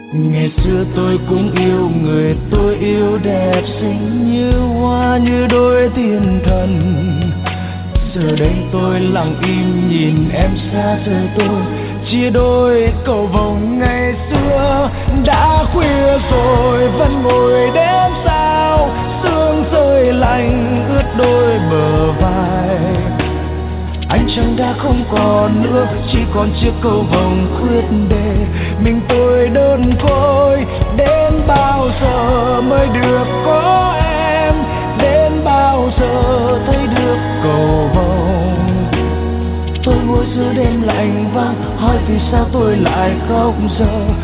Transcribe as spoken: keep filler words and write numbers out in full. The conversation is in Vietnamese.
Ngày xưa tôi cũng yêu người tôi yêu đẹp xinh như hoa như đôi thiên thần. Giờ đây tôi lặng im nhìn em xa rời tôi, chia đôi cầu vồng ngày xưa. Đã khuya rồi vẫn ngồi đếm sao, sương rơi lạnh ướt đôi bờ vai. Ánh trăng đã không còn nữa, chỉ còn chiếc cầu vồng khuyết để mình tôi đơn côi. Đến bao giờ mới được có em, đến bao giờ thấy được cầu vồng. Tôi ngồi giữa đêm lạnh vắng, hỏi vì sao tôi lại khóc giờ.